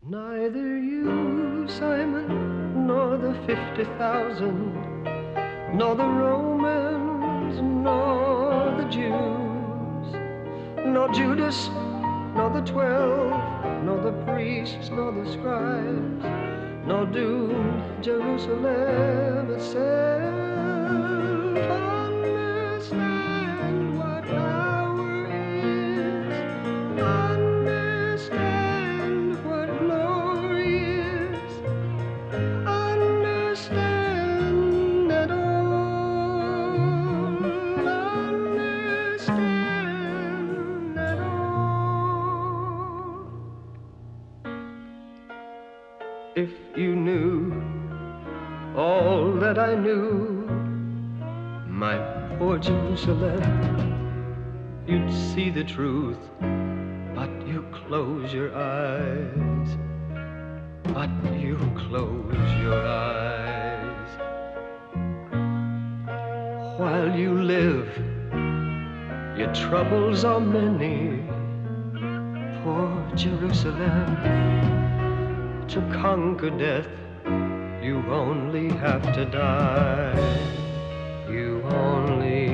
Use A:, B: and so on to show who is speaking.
A: Neither you, Simon, nor the 50,000, nor the Romans, nor the Jews, nor Judas, nor the 12, nor the priests, nor the scribes, nor doomed Jerusalem itself understand what power is, understand what glory is, understand it all, understand it all. If you knew all that I knew, my poor Jerusalem, you'd see the truth, but you close your eyes, but you close your eyes. While you live, your troubles are many, poor Jerusalem. To conquer death, you only have to die. You only